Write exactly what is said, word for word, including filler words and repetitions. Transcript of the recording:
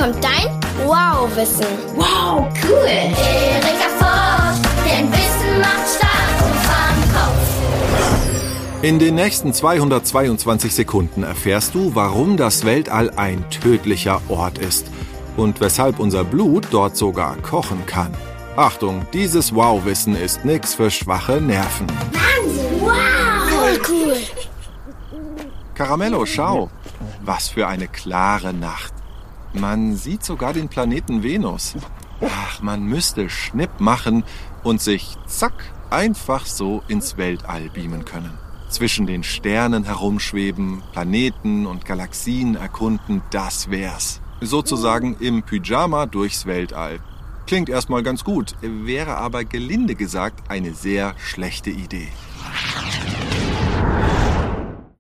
kommt dein Wow-Wissen. Wow, cool. Erika forscht, denn Wissen macht stark und zwar im Kopf. In den nächsten zweihundertzweiundzwanzig Sekunden erfährst du, warum das Weltall ein tödlicher Ort ist und weshalb unser Blut dort sogar kochen kann. Achtung, dieses Wow-Wissen ist nix für schwache Nerven. Wahnsinn, wow. Voll cool. Caramello, schau. Was für eine klare Nacht. Man sieht sogar den Planeten Venus. Ach, man müsste Schnipp machen und sich, zack, einfach so ins Weltall beamen können. Zwischen den Sternen herumschweben, Planeten und Galaxien erkunden, das wär's. Sozusagen im Pyjama durchs Weltall. Klingt erstmal ganz gut, wäre aber gelinde gesagt eine sehr schlechte Idee.